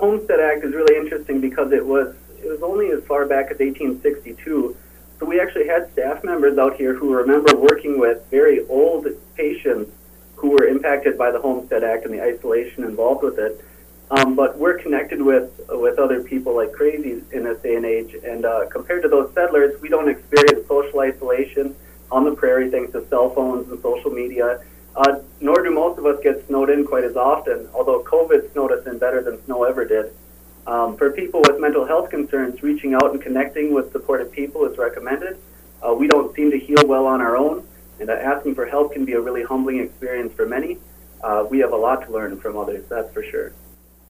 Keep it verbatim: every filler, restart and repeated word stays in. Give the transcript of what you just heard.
Homestead Act is really interesting because it was it was only as far back as eighteen sixty-two. So we actually had staff members out here who remember working with very old patients who were impacted by the Homestead Act and the isolation involved with it. Um, but we're connected with with other people like crazy in this day and age. And uh, compared to those settlers, we don't experience social isolation on the prairie thanks to cell phones and social media. Uh, nor do most of us get snowed in quite as often, although COVID snowed us in better than snow ever did. Um, for people with mental health concerns, reaching out and connecting with supportive people is recommended. Uh, we don't seem to heal well on our own, and uh, asking for help can be a really humbling experience for many. Uh, we have a lot to learn from others, that's for sure.